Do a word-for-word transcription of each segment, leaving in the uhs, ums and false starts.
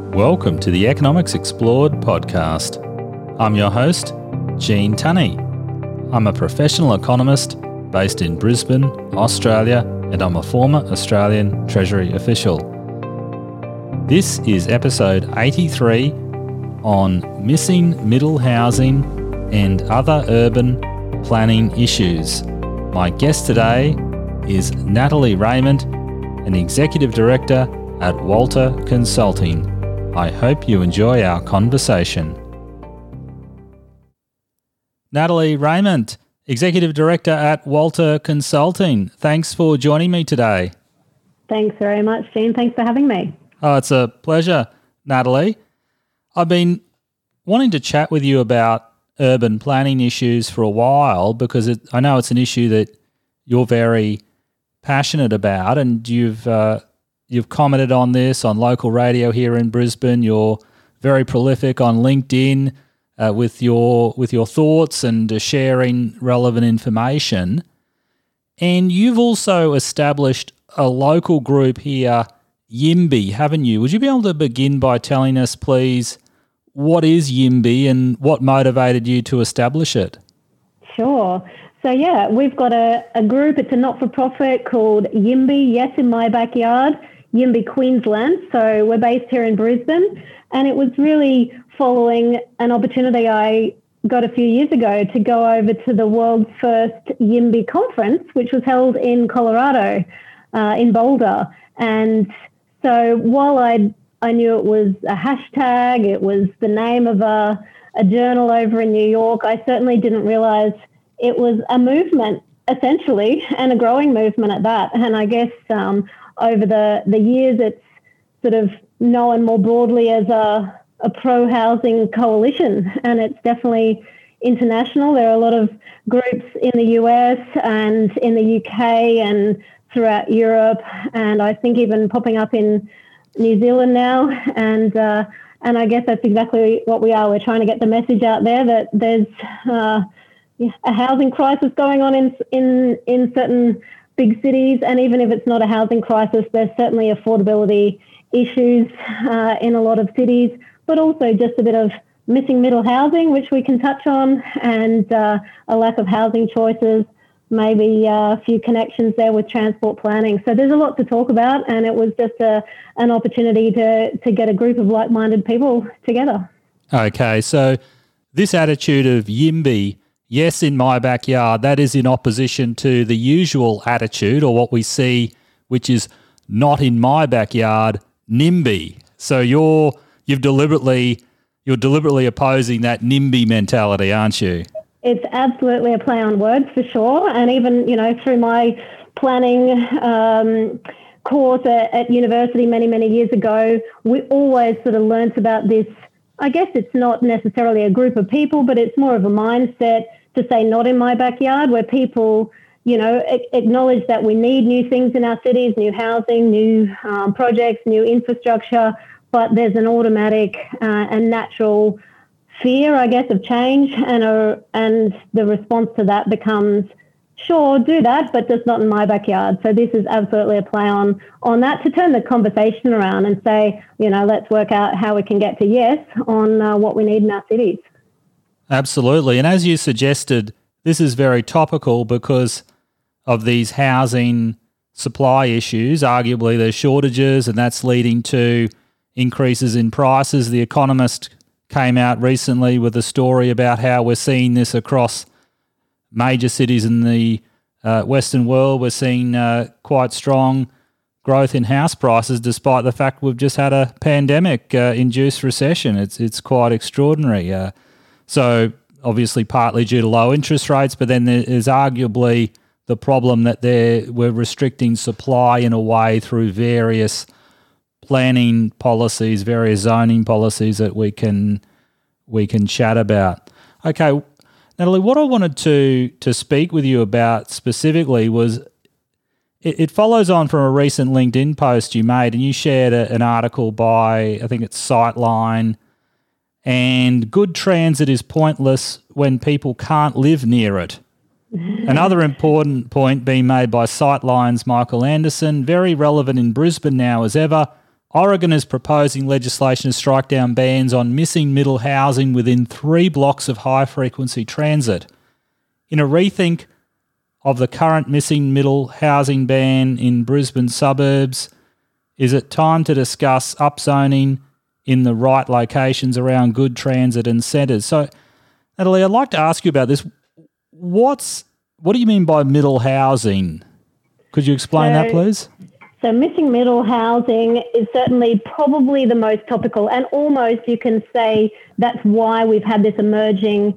Welcome to the Economics Explored podcast. I'm your host, Gene Tunney. I'm a professional economist based in Brisbane, Australia, and I'm a former Australian Treasury official. This is episode eighty-three on missing middle housing and other urban planning issues. My guest today is Natalie Raymond, an Executive Director at Walter Consulting. I hope you enjoy our conversation. Natalie Raymond, Executive Director at Walter Consulting. Thanks for joining me today. Thanks very much, Gene. Thanks for having me. Oh, it's a pleasure, Natalie. I've been wanting to chat with you about urban planning issues for a while because it, I know it's an issue that you're very passionate about, and you've uh, you've commented on this on local radio here in Brisbane. You're very prolific on LinkedIn uh, with your with your thoughts and uh, sharing relevant information. And you've also established a local group here, YIMBY, haven't you? Would you be able to begin by telling us, please, what is YIMBY and what motivated you to establish it? Sure. So, yeah, we've got a, a group. It's a not-for-profit called YIMBY, Yes in My Backyard, YIMBY Queensland. So we're based here in Brisbane. And it was really following an opportunity I got a few years ago to go over to the world's first YIMBY conference, which was held in Colorado, uh, in Boulder. And so while I I knew it was a hashtag, it was the name of a, a journal over in New York, I certainly didn't realize it was a movement, essentially, and a growing movement at that. And I guess um, over the, the years, it's sort of known more broadly as a, a pro-housing coalition, and it's definitely international. There are a lot of groups in the U S and in the U K and throughout Europe, and I think even popping up in New Zealand now. And uh, and I guess that's exactly what we are. We're trying to get the message out there that there's uh, a housing crisis going on in in in certain big cities, and even if it's not a housing crisis, there's certainly affordability issues uh, in a lot of cities, but also just a bit of missing middle housing, which we can touch on, and uh, a lack of housing choices, maybe a few connections there with transport planning. So there's a lot to talk about, and it was just a, an opportunity to, to get a group of like-minded people together. Okay, so this attitude of YIMBY, yes in my backyard, that is in opposition to the usual attitude, or what we see, which is not in my backyard, NIMBY. So you're you've deliberately you're deliberately opposing that NIMBY mentality, aren't you? It's absolutely a play on words for sure. And even, you know, through my planning um, course at, at university many, many years ago, we always sort of learnt about this. I guess it's not necessarily a group of people, but it's more of a mindset to say not in my backyard, where people, you know, a- acknowledge that we need new things in our cities, new housing, new um, projects, new infrastructure, but there's an automatic uh, and natural fear, I guess, of change, and a, and the response to that becomes, sure, do that, but just not in my backyard. So this is absolutely a play on on that, to turn the conversation around and say, you know, let's work out how we can get to yes on uh, what we need in our cities. Absolutely. And as you suggested, this is very topical because of these housing supply issues. Arguably there's shortages, and that's leading to increases in prices. The Economist came out recently with a story about how we're seeing this across major cities in the uh, Western world. We're seeing uh, quite strong growth in house prices despite the fact we've just had a pandemic-induced uh, recession. It's it's quite extraordinary. Uh, so obviously partly due to low interest rates, but then there is arguably the problem that they're, we're restricting supply in a way through various planning policies, various zoning policies that we can we can chat about. Okay, Natalie, what I wanted to to speak with you about specifically was it, it follows on from a recent LinkedIn post you made, and you shared a, an article by, I think it's Sightline, and good transit is pointless when people can't live near it. Another important point being made by Sightline's Michael Anderson, very relevant in Brisbane now as ever. Oregon is proposing legislation to strike down bans on missing middle housing within three blocks of high-frequency transit. In a rethink of the current missing middle housing ban in Brisbane suburbs, is it time to discuss upzoning in the right locations around good transit and centres? So, Natalie, I'd like to ask you about this. What's what do you mean by middle housing? Could you explain so, that, please? So missing middle housing is certainly probably the most topical, and almost you can say that's why we've had this emerging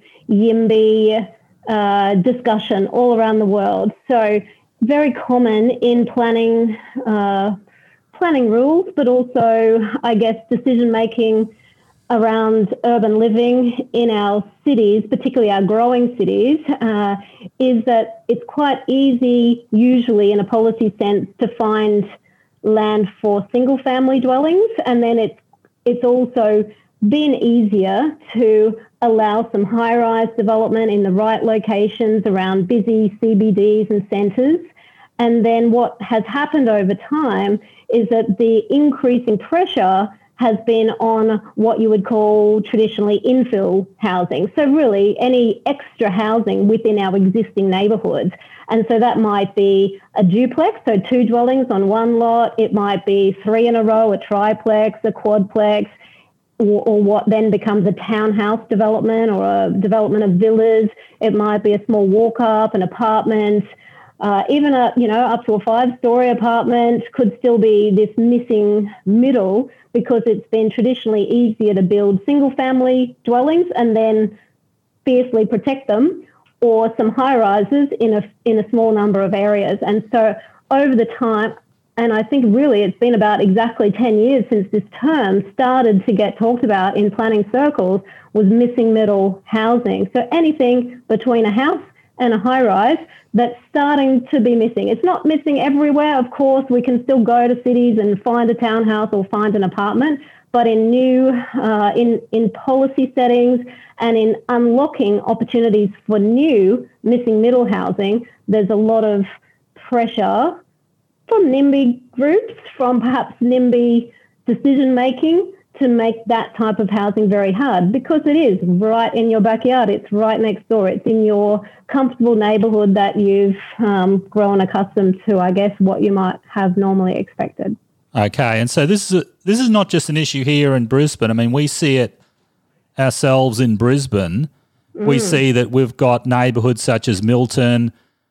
YIMBY uh, discussion all around the world. So very common in planning, uh, planning rules, but also, I guess, decision-making around urban living in our cities, particularly our growing cities, uh, is that it's quite easy, usually in a policy sense, to find land for single-family dwellings, and then it's it's also been easier to allow some high-rise development in the right locations around busy C B Ds and centres. And then what has happened over time is that the increasing pressure has been on what you would call traditionally infill housing. So really any extra housing within our existing neighbourhoods. And so that might be a duplex, so two dwellings on one lot. It might be three in a row, a triplex, a quadplex, or, or what then becomes a townhouse development or a development of villas. It might be a small walk-up, an apartment. Uh, even a, you know, up to a five-story apartment could still be this missing middle because it's been traditionally easier to build single-family dwellings and then fiercely protect them, or some high-rises in a in a small number of areas. And so over the time, and I think really it's been about exactly ten years since this term started to get talked about in planning circles, was missing middle housing. So anything between a house and a high-rise that's starting to be missing. It's not missing everywhere, of course. We can still go to cities and find a townhouse or find an apartment, but in new, uh, in, in policy settings and in unlocking opportunities for new missing middle housing, there's a lot of pressure from NIMBY groups, from perhaps NIMBY decision-making, to make that type of housing very hard, because it is right in your backyard. It's right next door. It's in your comfortable neighbourhood that you've um, grown accustomed to, I guess, what you might have normally expected. Okay, and so this is a, this is not just an issue here in Brisbane. I mean, we see it ourselves in Brisbane. Mm. We see that we've got neighbourhoods such as Milton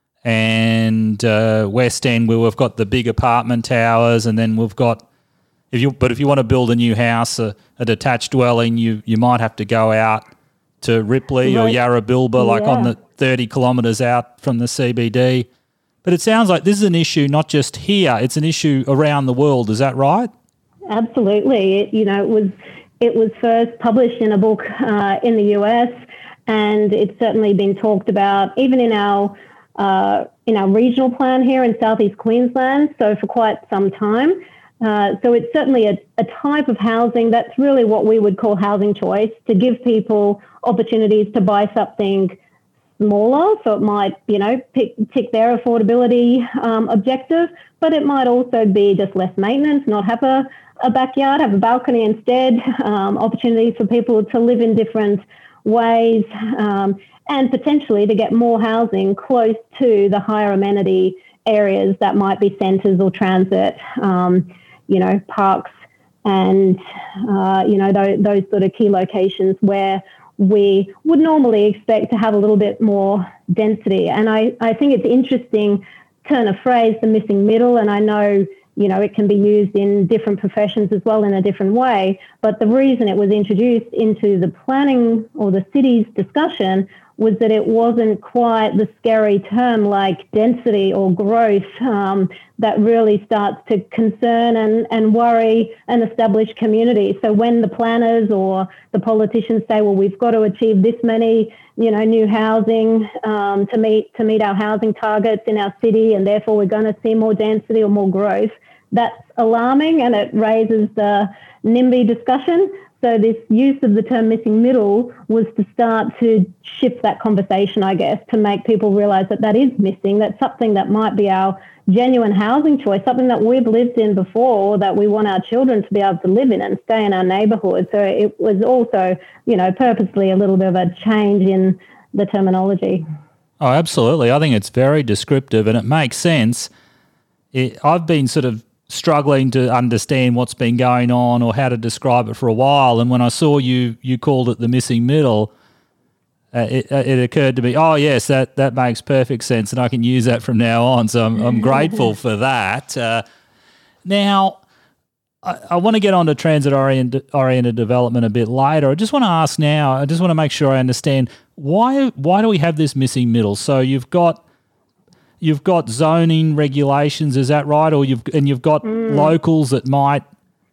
and uh, West End, where we've got the big apartment towers, and then we've got If you, but if you want to build a new house, a, a detached dwelling, you, you might have to go out to Ripley right. or Yarrabilba, like yeah. on the thirty kilometres out from the C B D. But it sounds like this is an issue not just here; it's an issue around the world. Is that right? Absolutely. It, you know, it was it was first published in a book uh, in the U S, and it's certainly been talked about even in our uh, in our regional plan here in Southeast Queensland. So for quite some time. Uh, so it's certainly a, a type of housing that's really what we would call housing choice, to give people opportunities to buy something smaller. So it might, you know, pick, tick their affordability um, objective, but it might also be just less maintenance, not have a, a backyard, have a balcony instead, um, opportunities for people to live in different ways, um, and potentially to get more housing close to the higher amenity areas that might be centres or transit, um, you know, parks and, uh, you know, those, those sort of key locations where we would normally expect to have a little bit more density. And I, I think it's interesting turn of phrase, the missing middle, and I know, you know, it can be used in different professions as well in a different way, but the reason it was introduced into the planning or the city's discussion was that it wasn't quite the scary term like density or growth um, that really starts to concern and, and worry an established community. So when the planners or the politicians say, well, we've got to achieve this many, you know, new housing um, to meet to meet our housing targets in our city, and therefore we're going to see more density or more growth, that's alarming, and it raises the NIMBY discussion. So this use of the term missing middle was to start to shift that conversation, I guess, to make people realise that that is missing. That's something that might be our genuine housing choice, something that we've lived in before, that we want our children to be able to live in and stay in our neighbourhood. So it was also, you know, purposely a little bit of a change in the terminology. Oh, absolutely. I think it's very descriptive and it makes sense. It, I've been sort of struggling to understand what's been going on or how to describe it for a while. And when I saw you, you called it the missing middle, uh, it, it occurred to me, oh, yes, that, that makes perfect sense and I can use that from now on. So I'm, I'm grateful for that. Uh, now, I, I want to get on to transit-oriented oriented development a bit later. I just want to ask now, I just want to make sure I understand, why why do we have this missing middle? So you've got you've got zoning regulations, is that right? Or you've and you've got mm. locals that might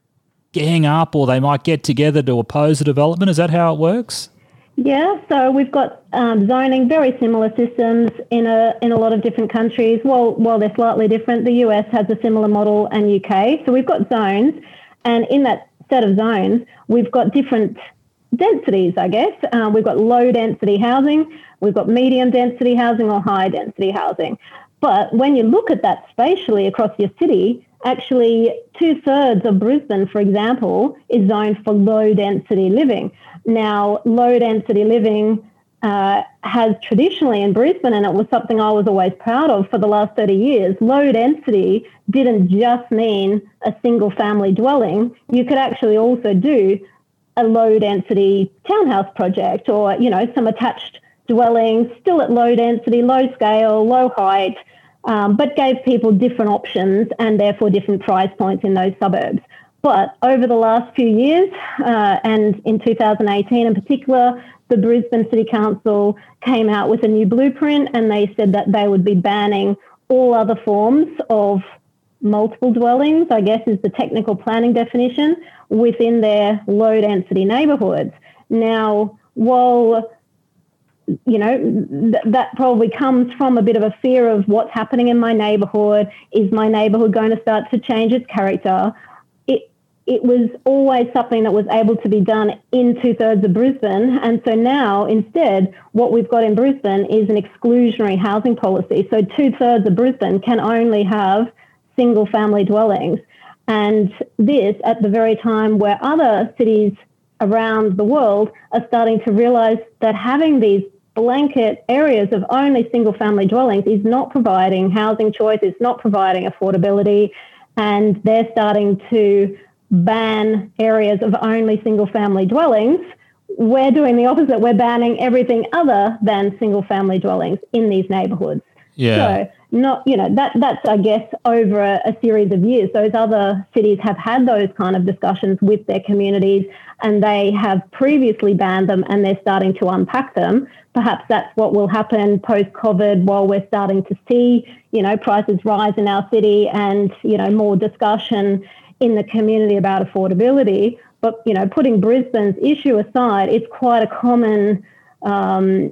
gang up or they might get together to oppose a development. Is that how it works? Yeah, so we've got um, zoning, very similar systems in a in a lot of different countries. Well, while they're slightly different, the U S has a similar model and U K. So we've got zones, and in that set of zones, we've got different densities, I guess. Uh, we've got low density housing, we've got medium density housing or high density housing. But when you look at that spatially across your city, actually two thirds of Brisbane, for example, is zoned for low density living. Now, low density living uh, has traditionally in Brisbane, and it was something I was always proud of for the last thirty years, low density didn't just mean a single family dwelling. You could actually also do a low density townhouse project or, you know, some attached dwellings, still at low density, low scale, low height, um, but gave people different options and therefore different price points in those suburbs. But over the last few years, uh, and in two thousand eighteen in particular, the Brisbane City Council came out with a new blueprint and they said that they would be banning all other forms of multiple dwellings, I guess is the technical planning definition, within their low density neighbourhoods. Now, while, you know, th- that probably comes from a bit of a fear of what's happening in my neighbourhood, is my neighbourhood going to start to change its character? It it was always something that was able to be done in two-thirds of Brisbane. And so now, instead, what we've got in Brisbane is an exclusionary housing policy. So two-thirds of Brisbane can only have single-family dwellings. And this at the very time where other cities around the world are starting to realise that having these blanket areas of only single-family dwellings is not providing housing choice, it's not providing affordability, and they're starting to ban areas of only single-family dwellings. We're doing the opposite. We're banning everything other than single-family dwellings in these neighbourhoods. Yeah. So not, you know, that that's, I guess, over a, a series of years. Those other cities have had those kind of discussions with their communities and they have previously banned them and they're starting to unpack them. Perhaps that's what will happen post-COVID while we're starting to see, you know, prices rise in our city and, you know, more discussion in the community about affordability. But, you know, putting Brisbane's issue aside, it's quite a common um,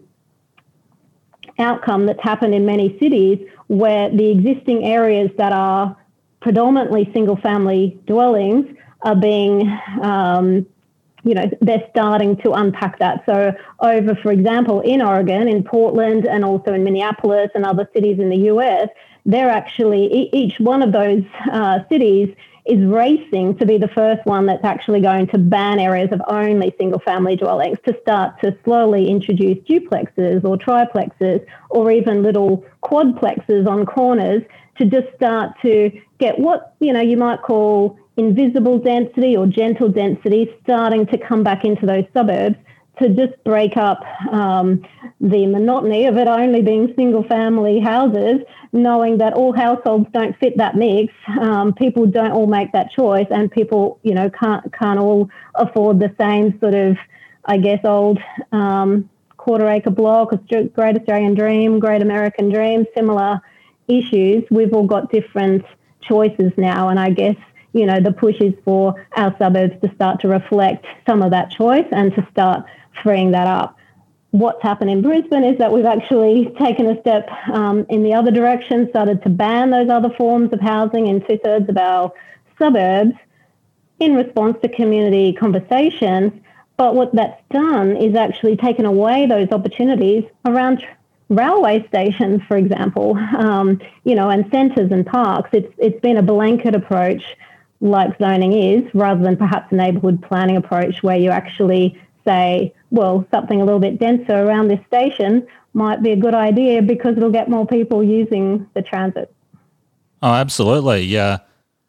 outcome that's happened in many cities where the existing areas that are predominantly single-family dwellings are being, um, you know, they're starting to unpack that. So over, for example, in Oregon, in Portland, and also in Minneapolis and other cities in the U S, they're actually, each one of those uh, cities is racing to be the first one that's actually going to ban areas of only single-family dwellings, to start to slowly introduce duplexes or triplexes or even little quadplexes on corners to just start to get what, you know, you might call invisible density or gentle density starting to come back into those suburbs, to just break up um, the monotony of it only being single-family houses, knowing that all households don't fit that mix. Um, people don't all make that choice, and people, you know, can't can't all afford the same sort of, I guess, old um, quarter-acre block, Great Australian Dream, Great American Dream, similar issues. We've all got different choices now, and I guess, you know, the push is for our suburbs to start to reflect some of that choice and to start freeing that up. What's happened in Brisbane is that we've actually taken a step um, in the other direction, started to ban those other forms of housing in two-thirds of our suburbs in response to community conversations. But what that's done is actually taken away those opportunities around tr- railway stations, for example, um, you know, and centres and parks. It's it's been a blanket approach, like zoning is, rather than perhaps a neighbourhood planning approach where you actually say, well, something a little bit denser around this station might be a good idea because it'll get more people using the transit. Oh, absolutely, yeah.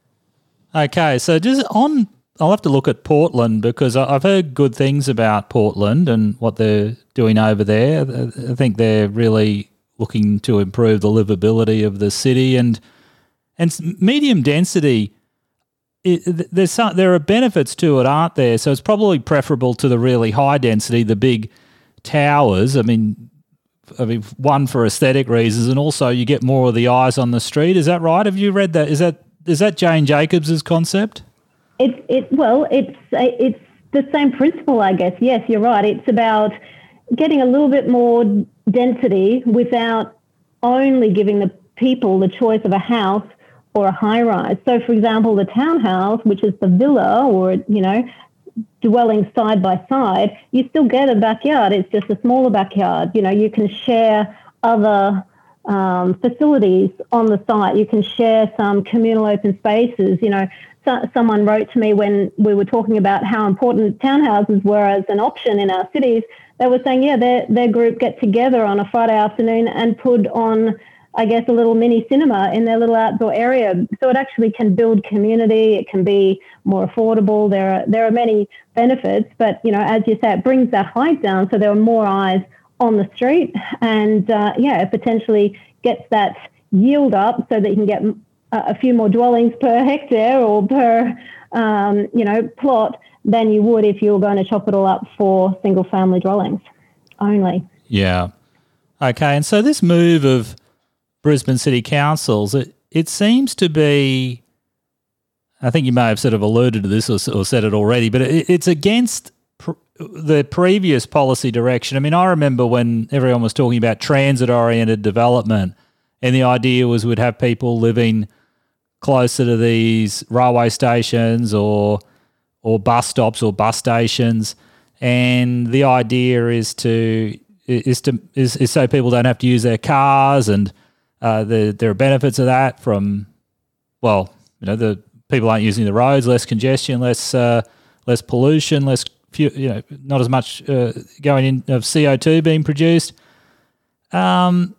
Okay, so just on, I'll have to look at Portland because I've heard good things about Portland and what they're doing over there. I think they're really looking to improve the livability of the city and and medium density. It, there's some, there are benefits to it, aren't there? So it's probably preferable to the really high density, the big towers. I mean, I mean, one for aesthetic reasons, and also you get more of the eyes on the street. Is that right? Have you read that? Is that is that Jane Jacobs's concept? It's it well, it's it's the same principle, I guess. Yes, you're right. It's about getting a little bit more density without only giving the people the choice of a house or a high rise. So, for example, the townhouse, which is the villa or, you know, dwelling side by side, you still get a backyard. It's just a smaller backyard. You know, you can share other um, facilities on the site. You can share some communal open spaces. You know, so, someone wrote to me when we were talking about how important townhouses were as an option in our cities. They were saying, yeah, their, their group get together on a Friday afternoon and put on, I guess, a little mini cinema in their little outdoor area. So it actually can build community. It can be more affordable. There are there are many benefits, but, you know, as you say, it brings that height down so there are more eyes on the street, and uh, yeah, it potentially gets that yield up so that you can get a, a few more dwellings per hectare or per um, you know plot than you would if you were going to chop it all up for single family dwellings only. Yeah. Okay, and so this move of Brisbane City Councils, it, it seems to be, I think you may have sort of alluded to this or, or said it already, but it, it's against pr- the previous policy direction. I mean, I remember when everyone was talking about transit-oriented development, and the idea was we'd have people living closer to these railway stations or or bus stops or bus stations, and the idea is to is to is, is so people don't have to use their cars, and uh, the, there are benefits of that from, well, you know, the people aren't using the roads, less congestion, less uh, less pollution, less few, you know, not as much uh, going in of C O two being produced. Um.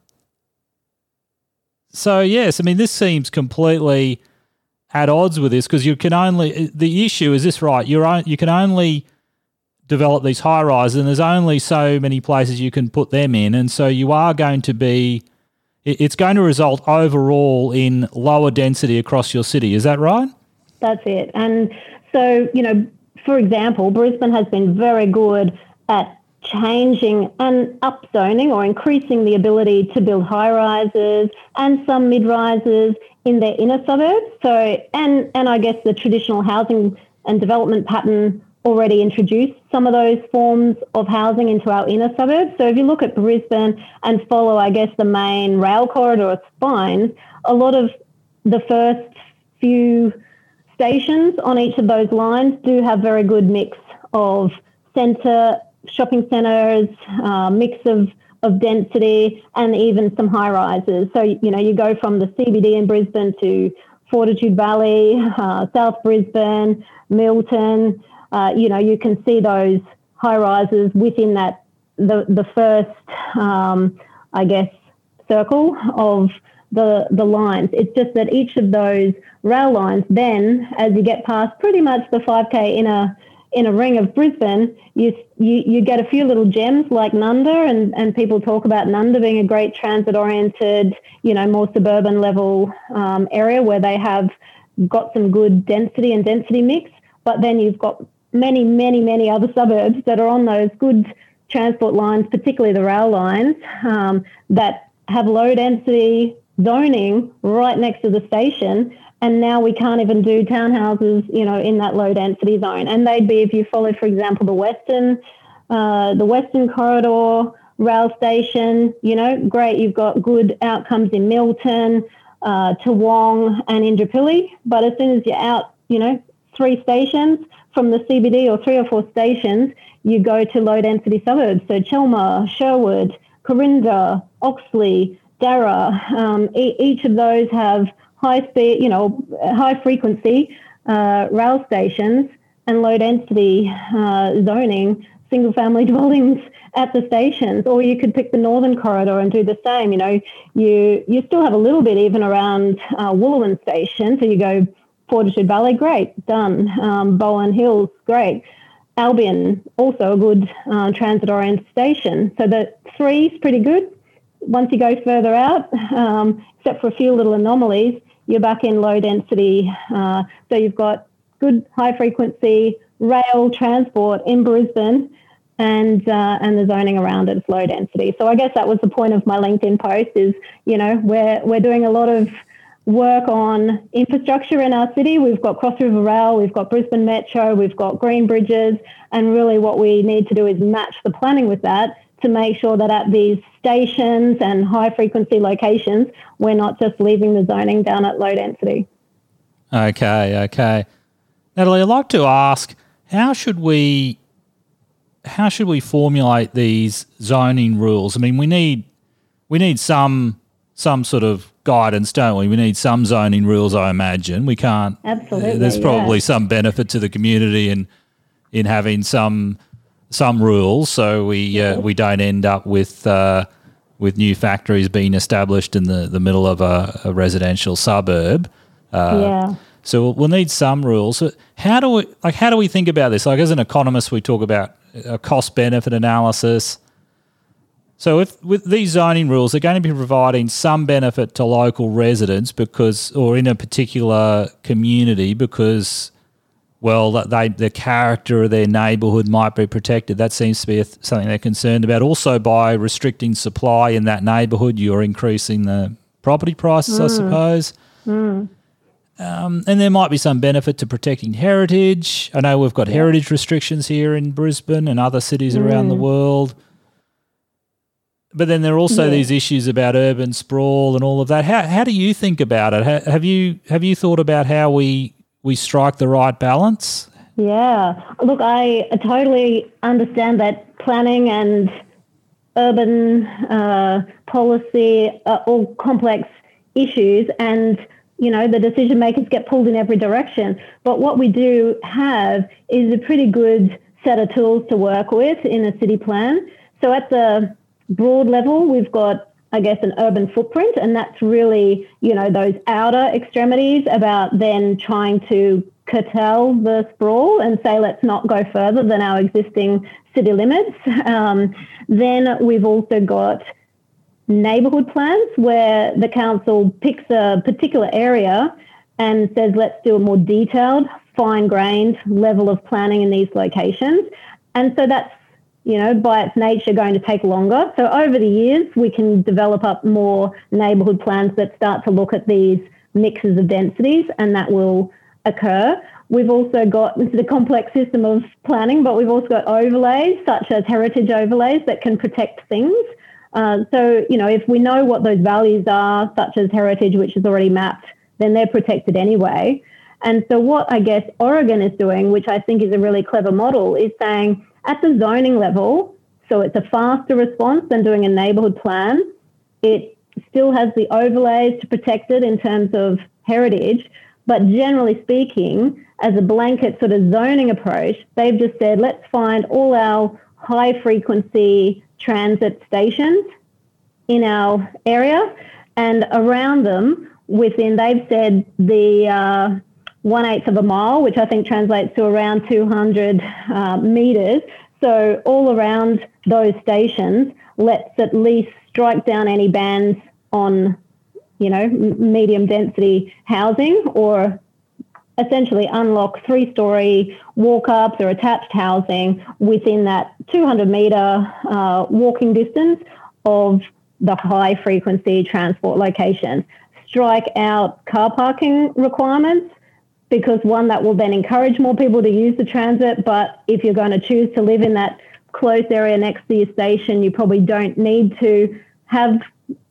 So yes, I mean, this seems completely at odds with this because you can only, the issue is this, right? You're on, you can only develop these high rises, and there's only so many places you can put them in, and so you are going to be, it's going to result overall in lower density across your city. Is that right? That's it. And so, you know, for example, Brisbane has been very good at changing and upzoning or increasing the ability to build high rises and some mid rises in their inner suburbs. So, and and I guess the traditional housing and development pattern already introduced some of those forms of housing into our inner suburbs. So if you look at Brisbane and follow, I guess, the main rail corridor spines, a lot of the first few stations on each of those lines do have very good mix of centre, shopping centres, uh, mix of, of density, and even some high rises. So, you know, you go from the C B D in Brisbane to Fortitude Valley, uh, South Brisbane, Milton. Uh, you know, you can see those high rises within that, the, the first, um, I guess, circle of the, the lines. It's just that each of those rail lines then, as you get past pretty much the five K inner in a ring of Brisbane, you, you you get a few little gems like Nunda, and, and people talk about Nunda being a great transit-oriented, you know, more suburban level um, area where they have got some good density and density mix. But then you've got many, many, many other suburbs that are on those good transport lines, particularly the rail lines, um, that have low density zoning right next to the station. And now we can't even do townhouses, you know, in that low density zone. And they'd be, if you followed, for example, the Western, uh, the Western Corridor rail station, you know, great. You've got good outcomes in Milton, uh, Toowong and Indooroopilly. But as soon as you're out, you know, three stations from the C B D or three or four stations, you go to low density suburbs. So Chelmer, Sherwood, Corinda, Oxley, Darra. Um, e- each of those have high speed, you know, high frequency uh, rail stations and low density uh, zoning, single family dwellings at the stations. Or you could pick the Northern Corridor and do the same. You know, you you still have a little bit even around uh, Wooloowin Station. So you go Fortitude Valley, great, done. Um, Bowen Hills, great. Albion, also a good uh, transit-oriented station. So the three is pretty good. Once you go further out, um, except for a few little anomalies, you're back in low density. Uh, so you've got good high-frequency rail transport in Brisbane, and uh, and the zoning around it is low density. So I guess that was the point of my LinkedIn post is, you know, we're, we're doing a lot of work on infrastructure in our city. We've got Cross River Rail, we've got Brisbane Metro, we've got green bridges, and really what we need to do is match the planning with that to make sure that at these stations and high frequency locations, we're not just leaving the zoning down at low density. Okay, okay. Natalie, I'd like to ask, how should we how should we formulate these zoning rules? I mean, we need we need some some sort of guidance, don't we? We need some zoning rules, I imagine. We can't. Absolutely. There's probably yeah. some benefit to the community in in having some some rules, so we yeah. uh, we don't end up with uh, with new factories being established in the, the middle of a, a residential suburb. Uh, yeah. So we'll need some rules. So how do we like? How do we think about this? Like as an economist, we talk about a cost benefit analysis. So if with these zoning rules, they're going to be providing some benefit to local residents because, or in a particular community because, well, they the character of their neighbourhood might be protected. That seems to be a, something they're concerned about. Also, by restricting supply in that neighbourhood, you're increasing the property prices, mm. I suppose. Mm. Um, and there might be some benefit to protecting heritage. I know we've got yeah. heritage restrictions here in Brisbane and other cities mm. around the world. But then there are also yeah. these issues about urban sprawl and all of that. How how do you think about it? Ha, have you have you thought about how we we strike the right balance? Yeah, look, I totally understand that planning and urban uh, policy are all complex issues, and you know the decision makers get pulled in every direction. But what we do have is a pretty good set of tools to work with in a city plan. So at the broad level, we've got, I guess, an urban footprint, and that's really, you know, those outer extremities about then trying to curtail the sprawl and say, let's not go further than our existing city limits. Um, then we've also got neighbourhood plans where the council picks a particular area and says, let's do a more detailed, fine-grained level of planning in these locations. And so that's, you know, by its nature going to take longer. So over the years, we can develop up more neighbourhood plans that start to look at these mixes of densities, and that will occur. We've also got, this is a complex system of planning, but we've also got overlays, such as heritage overlays that can protect things. Uh, so, you know, if we know what those values are, such as heritage, which is already mapped, then they're protected anyway. And so what I guess Oregon is doing, which I think is a really clever model, is saying, at the zoning level, so it's a faster response than doing a neighbourhood plan. It still has the overlays to protect it in terms of heritage, but generally speaking, as a blanket sort of zoning approach, they've just said, let's find all our high-frequency transit stations in our area, and around them, within, they've said the uh, one-eighth of a mile, which I think translates to around two hundred uh, metres. So all around those stations, let's at least strike down any bans on, you know, medium density housing, or essentially unlock three-storey walk-ups or attached housing within that two hundred metre uh, walking distance of the high-frequency transport locations. Strike out car parking requirements, because one, that will then encourage more people to use the transit, but if you're going to choose to live in that close area next to your station, you probably don't need to have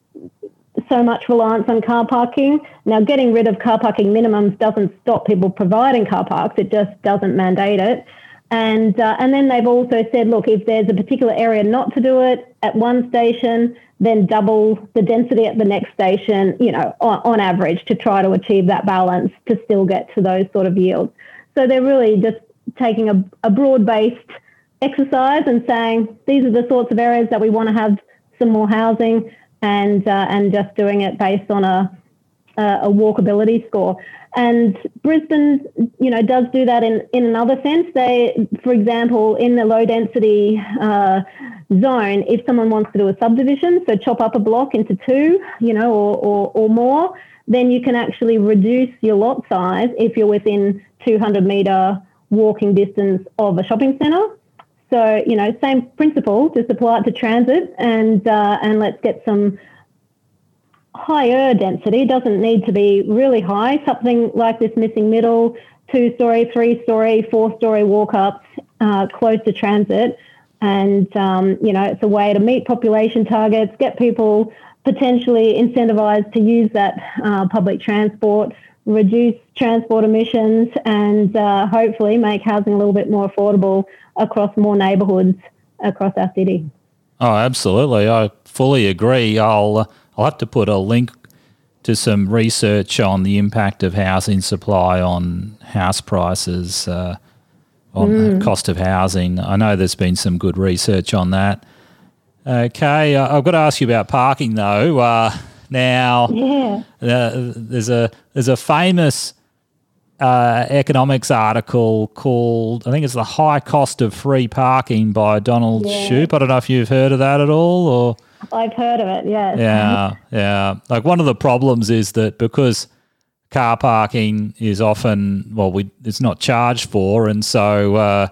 so much reliance on car parking. Now, getting rid of car parking minimums doesn't stop people providing car parks, it just doesn't mandate it. And uh, and then they've also said, look, if there's a particular area not to do it at one station, then double the density at the next station, you know, on, on average, to try to achieve that balance to still get to those sort of yields. So they're really just taking a, a broad-based exercise and saying these are the sorts of areas that we want to have some more housing, and uh, and just doing it based on a a walkability score. And Brisbane, you know, does do that in, in another sense. They, for example, in the low density uh, zone, if someone wants to do a subdivision, so chop up a block into two, you know, or, or, or more, then you can actually reduce your lot size if you're within two hundred metre walking distance of a shopping centre. So, you know, same principle, just apply it to transit, and uh, and let's get some higher density. It doesn't need to be really high. Something like this missing middle, two-storey, three-storey, four-storey walk-ups uh, close to transit. And, um, you know, it's a way to meet population targets, get people potentially incentivised to use that uh, public transport, reduce transport emissions, and uh, hopefully make housing a little bit more affordable across more neighbourhoods across our city. Oh, absolutely. I fully agree. I'll uh, I'll have to put a link to some research on the impact of housing supply on house prices, uh, on mm. the cost of housing. I know there's been some good research on that. Okay, uh, I've got to ask you about parking though. Uh, now, yeah. uh, there's a there's a famous uh, economics article called, I think it's The High Cost of Free Parking by Donald yeah. Shoup. I don't know if you've heard of that at all, or. I've heard of it, yes. Yeah, yeah. Like one of the problems is that because car parking is often, well, we it's not charged for, and so uh,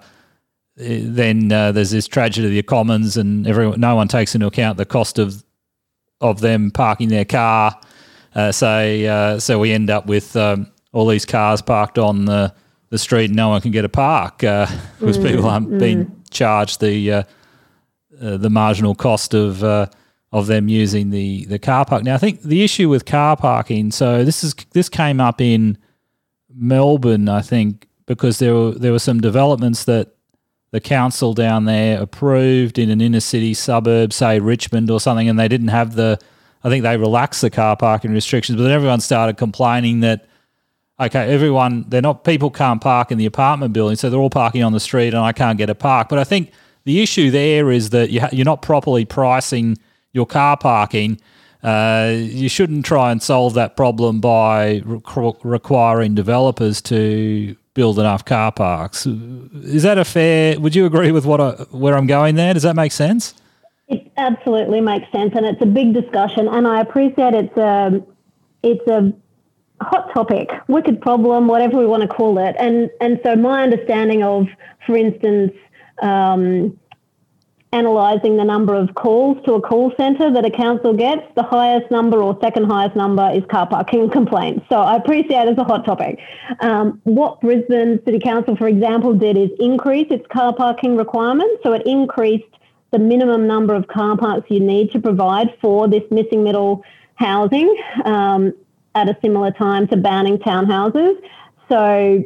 then uh, there's this tragedy of the commons, and everyone, no one takes into account the cost of of them parking their car. Uh, so, uh, so we end up with um, all these cars parked on the, the street, and no one can get a park uh, because mm, people aren't mm. being charged the uh, uh, the marginal cost of uh, of them using the, the car park. Now, I think the issue with car parking, so this is this came up in Melbourne, I think, because there were there were some developments that the council down there approved in an inner city suburb, say Richmond or something, and they didn't have the, I think they relaxed the car parking restrictions, but then everyone started complaining that, okay, everyone, they're not, people can't park in the apartment building, so they're all parking on the street and I can't get a park. But I think the issue there is that you ha- you're not properly pricing your car parking. Uh, you shouldn't try and solve that problem by re- requiring developers to build enough car parks. Is that a fair, would you agree with what I, where I'm going there? Does that make sense? It absolutely makes sense, and it's a big discussion, and I appreciate it's a, it's a hot topic, wicked problem, whatever we want to call it. And, and so my understanding of, for instance, um, analysing the number of calls to a call centre that a council gets, the highest number or second highest number is car parking complaints. So I appreciate it's a hot topic. Um, what Brisbane City Council, for example, did is increase its car parking requirements. So it increased the minimum number of car parks you need to provide for this missing middle housing um, at a similar time to banning townhouses. So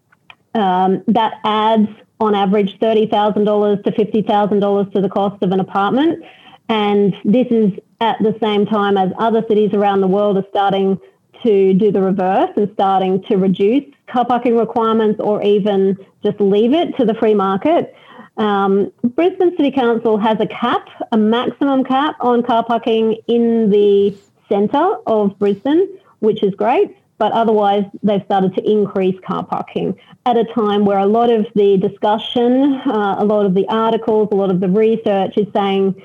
um, that adds on average thirty thousand dollars to fifty thousand dollars to the cost of an apartment. And this is at the same time as other cities around the world are starting to do the reverse and starting to reduce car parking requirements or even just leave it to the free market. Um, Brisbane City Council has a cap, a maximum cap on car parking in the centre of Brisbane, which is great. But otherwise, they've started to increase car parking at a time where a lot of the discussion, uh, a lot of the articles, a lot of the research is saying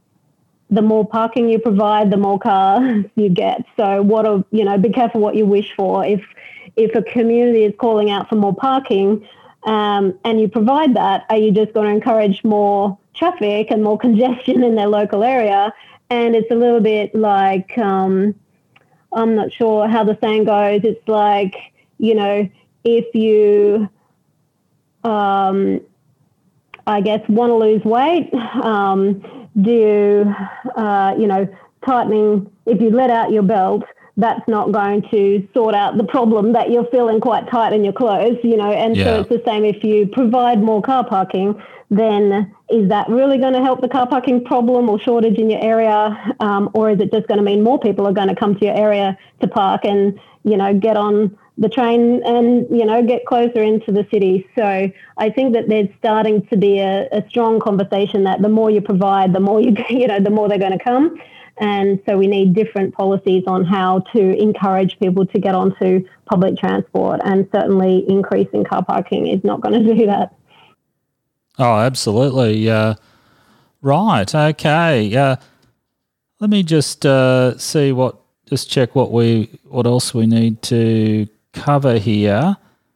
the more parking you provide, the more cars you get. So what a, you know, be careful what you wish for. If if a community is calling out for more parking um, and you provide that, are you just going to encourage more traffic and more congestion in their local area? And it's a little bit like... Um, I'm not sure how the saying goes. It's like, you know, if you, um, I guess, want to lose weight, um, do you, uh, you know, tightening, if you let out your belt, that's not going to sort out the problem that you're feeling quite tight in your clothes, you know, and Yeah. so it's the same if you provide more car parking, then is that really going to help the car parking problem or shortage in your area? Um, or is it just going to mean more people are going to come to your area to park and, you know, get on the train and, you know, get closer into the city? So I think that there's starting to be a, a strong conversation that the more you provide, the more you, you know, the more they're going to come. And so we need different policies on how to encourage people to get onto public transport, and certainly increasing car parking is not going to do that. Oh, absolutely. Uh, right. Okay. Uh, let me just uh, see what, just check what we, what else we need to cover here.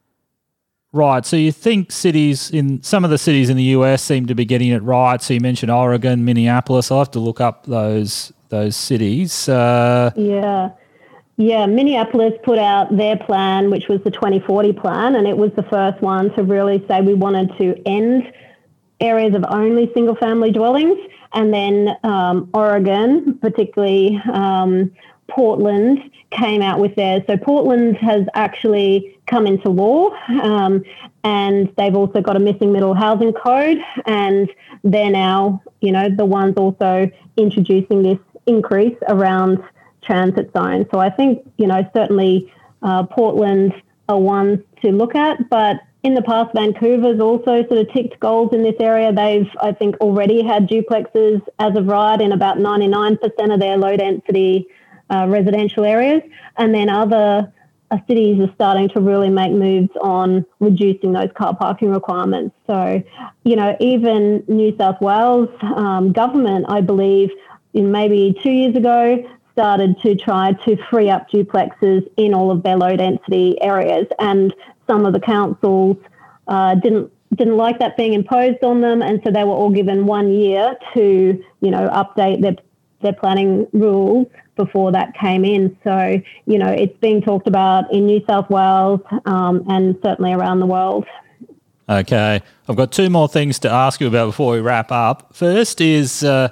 Right. So you think cities in some of the cities in the U S seem to be getting it right. So you mentioned Oregon, Minneapolis. I'll have to look up those those cities. Uh, yeah. Yeah. Minneapolis put out their plan, which was the twenty forty plan, and it was the first one to really say we wanted to end areas of only single family dwellings. And then um, Oregon, particularly um, Portland, came out with theirs. So Portland has actually come into law, um, and they've also got a missing middle housing code, and they're now, you know, the ones also introducing this increase around transit zones. So I think, you know, certainly uh, Portland are ones to look at, but in the past, Vancouver's also sort of ticked goals in this area. They've, I think, already had duplexes as of right in about ninety-nine percent of their low density uh, residential areas. And then other uh, cities are starting to really make moves on reducing those car parking requirements. So, you know, even New South Wales um, government, I believe, in maybe two years ago, started to try to free up duplexes in all of their low density areas. And some of the councils uh, didn't didn't like that being imposed on them, and so they were all given one year to, you know, update their their planning rules before that came in. So, you know, it's being talked about in New South Wales um, and certainly around the world. Okay, I've got two more things to ask you about before we wrap up. First is, uh,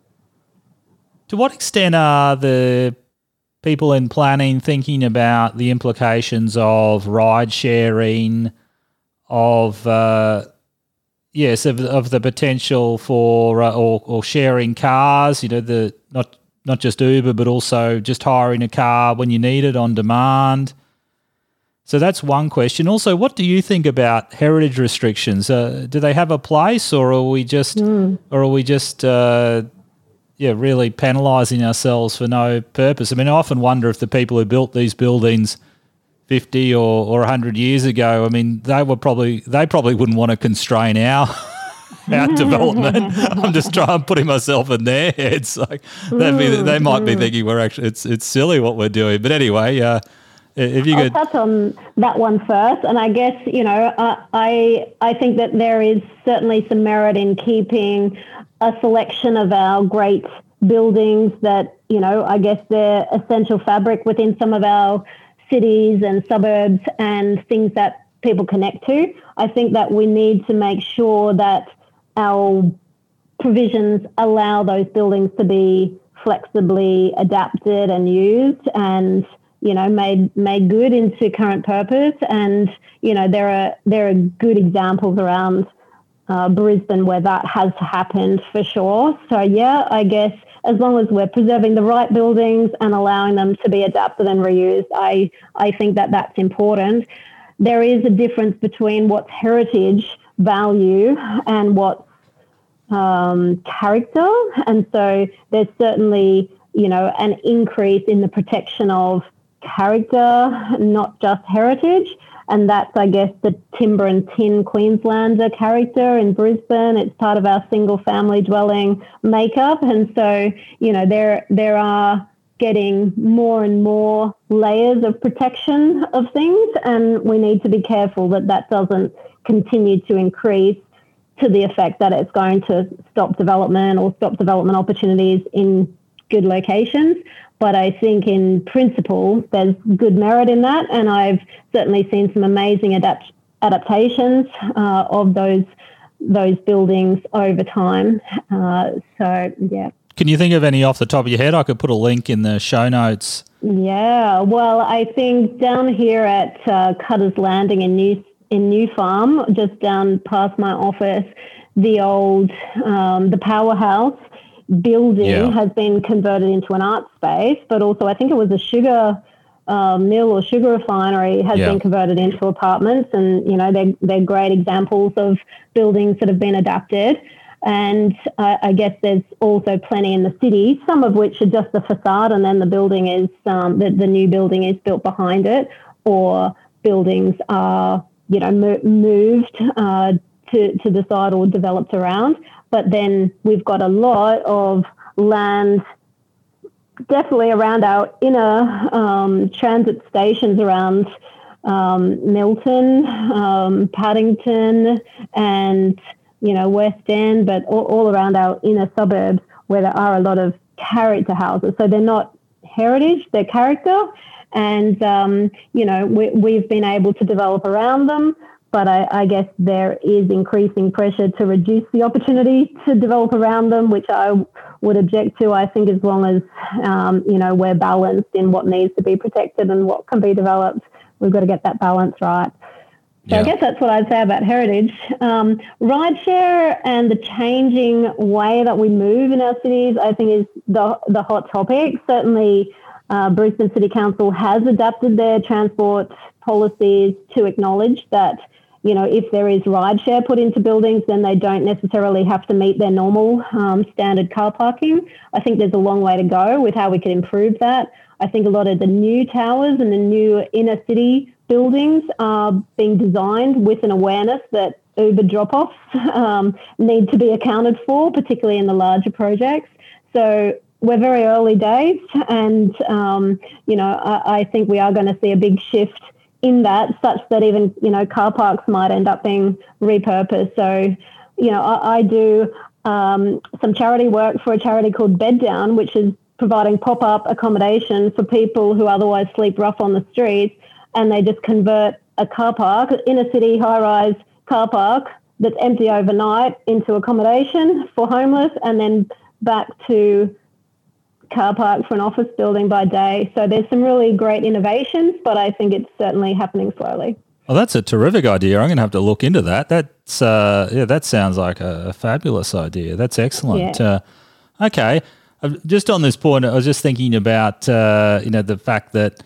to what extent are the people in planning thinking about the implications of ride sharing, of uh, yes, of, of the potential for uh, or, or sharing cars? You know, the not not just Uber, but also just hiring a car when you need it on demand. So that's one question. Also, what do you think about heritage restrictions? Uh, do they have a place, or are we just, mm. or are we just, uh, yeah, really penalising ourselves for no purpose? I mean, I often wonder if the people who built these buildings fifty or or a hundred years ago, I mean, they were probably they probably wouldn't want to constrain our our development. I'm just trying putting myself in their heads. Like that'd be, they might be thinking we're actually it's it's silly what we're doing. But anyway, uh, if you I'll could touch on that one first, and I guess, you know, uh, I I think that there is certainly some merit in keeping a selection of our great buildings that, you know, I guess they're essential fabric within some of our cities and suburbs and things that people connect to. I think that we need to make sure that our provisions allow those buildings to be flexibly adapted and used and, you know, made made good into current purpose. And, you know, there are there are good examples around uh, Brisbane where that has happened for sure. So, yeah, I guess as long as we're preserving the right buildings and allowing them to be adapted and reused, I, I think that that's important. There is a difference between what's heritage value and what's um, character. And so there's certainly, you know, an increase in the protection of character, not just heritage. And that's, I guess, the timber and tin Queenslander character in Brisbane. It's part of our single family dwelling makeup. And so, you know, there there are getting more and more layers of protection of things. And we need to be careful that that doesn't continue to increase to the effect that it's going to stop development or stop development opportunities in good locations. But I think in principle, there's good merit in that. And I've certainly seen some amazing adapt- adaptations uh, of those those buildings over time. Uh, so, yeah. Can you think of any off the top of your head? I could put a link in the show notes. Yeah, well, I think down here at uh, Cutter's Landing in New in New Farm, just down past my office, the old um, the powerhouse building yeah. has been converted into an art space, but also I think it was a sugar uh, mill or sugar refinery has yeah. been converted into apartments, and you know they're they're great examples of buildings that have been adapted. And uh, I guess there's also plenty in the city, some of which are just the facade, and then the building is um, the the new building is built behind it, or buildings are you know mo- moved uh, to to the side or developed around. But then we've got a lot of land definitely around our inner um, transit stations around um, Milton, um, Paddington, and, you know, West End, but all, all around our inner suburbs where there are a lot of character houses. So they're not heritage, they're character. And, um, you know, we, we've been able to develop around them. But I, I guess there is increasing pressure to reduce the opportunity to develop around them, which I would object to. I think as long as, um, you know, we're balanced in what needs to be protected and what can be developed, we've got to get that balance right. So yeah. I guess that's what I'd say about heritage. Um, rideshare and the changing way that we move in our cities, I think is the, the hot topic. Certainly, uh, Brisbane City Council has adapted their transport policies to acknowledge that, you know, if there is rideshare put into buildings, then they don't necessarily have to meet their normal um, standard car parking. I think there's a long way to go with how we can improve that. I think a lot of the new towers and the new inner city buildings are being designed with an awareness that Uber drop-offs um, need to be accounted for, particularly in the larger projects. So we're very early days, and, um, you know, I, I think we are going to see a big shift in that, such that even, you know, car parks might end up being repurposed. So, you know, I, I do um, some charity work for a charity called Bed Down, which is providing pop-up accommodation for people who otherwise sleep rough on the streets, and they just convert a car park, inner city high-rise car park that's empty overnight, into accommodation for homeless, and then back to car park for an office building by day. So there's some really great innovations, but I think it's certainly happening slowly. Well, that's a terrific idea. I'm going to have to look into that. That's uh, yeah, that sounds like a, a fabulous idea. That's excellent. Yeah. Uh, okay, uh, just on this point, I was just thinking about uh, you know the fact that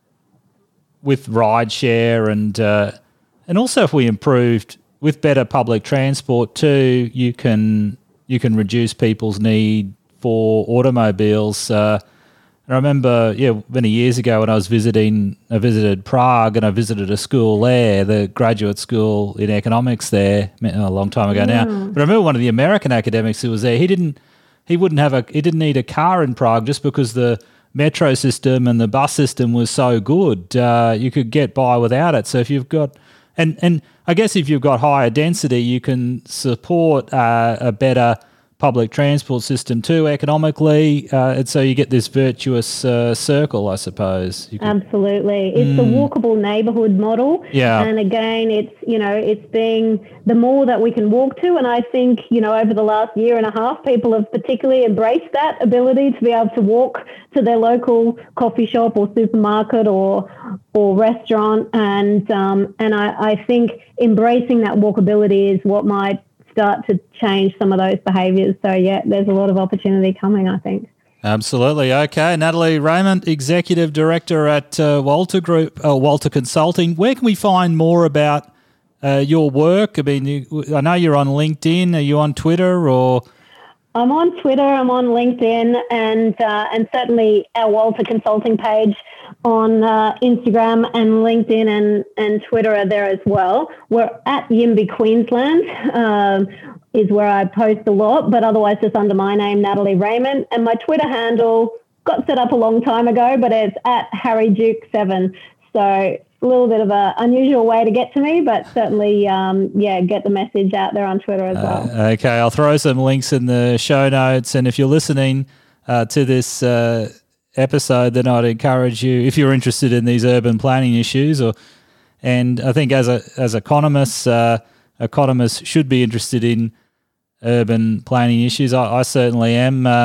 with rideshare and uh, and also if we improved with better public transport too, you can you can reduce people's need for automobiles. Uh, and I remember, yeah, many years ago when I was visiting, I visited Prague and I visited a school there, the graduate school in economics there, a long time ago mm. now. But I remember one of the American academics who was there. He didn't, he wouldn't have a, he didn't need a car in Prague just because the metro system and the bus system was so good. Uh, you could get by without it. So if you've got, and and I guess if you've got higher density, you can support uh, a better public transport system too economically, uh, and so you get this virtuous uh, circle, I suppose. You can... Absolutely. It's mm. the walkable neighbourhood model. Yeah. And again, it's, you know, it's being the more that we can walk to, and I think, you know, over the last year and a half, people have particularly embraced that ability to be able to walk to their local coffee shop or supermarket or or restaurant, and um, and I, I think embracing that walkability is what might start to change some of those behaviours. So, yeah, there's a lot of opportunity coming, I think. Absolutely. Okay. Natalie Raymond, Executive Director at uh, Walter Group, uh, Walter Consulting. Where can we find more about uh, your work? I mean, you, I know you're on LinkedIn. Are you on Twitter or... I'm on Twitter, I'm on LinkedIn, and uh, and certainly our Walter Consulting page on uh, Instagram and LinkedIn and, and Twitter are there as well. We're at Yimby Queensland um, is where I post a lot, but otherwise just under my name, Natalie Raymond. And my Twitter handle got set up a long time ago, but it's at Harry Duke seven. So a little bit of an unusual way to get to me, but certainly, um, yeah, get the message out there on Twitter as well. Uh, okay, I'll throw some links in the show notes. And if you're listening uh, to this uh, episode, then I'd encourage you, if you're interested in these urban planning issues, or and I think as a as economists, uh, economists should be interested in urban planning issues. I, I certainly am. Uh,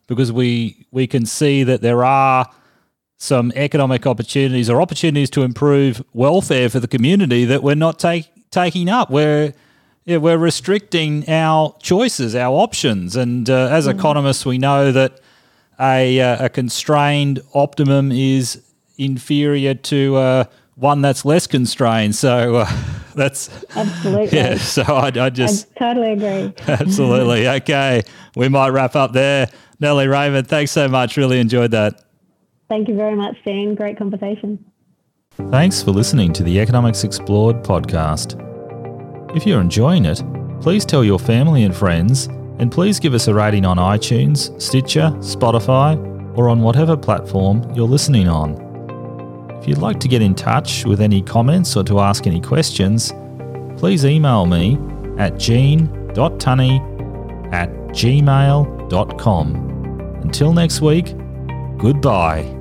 because we we can see that there are some economic opportunities or opportunities to improve welfare for the community that we're not take, taking up. We're yeah, we're restricting our choices, our options, and uh, as mm. economists, we know that a uh, a constrained optimum is inferior to uh, one that's less constrained. So uh, that's absolutely yeah. So I, I just I totally agree. Absolutely. Okay, we might wrap up there. Nellie Raymond, thanks so much. Really enjoyed that. Thank you very much, Dean. Great conversation. Thanks for listening to the Economics Explored podcast. If you're enjoying it, please tell your family and friends, and please give us a rating on iTunes, Stitcher, Spotify, or on whatever platform you're listening on. If you'd like to get in touch with any comments or to ask any questions, please email me at gene dot tunney at gmail dot com. Until next week, goodbye.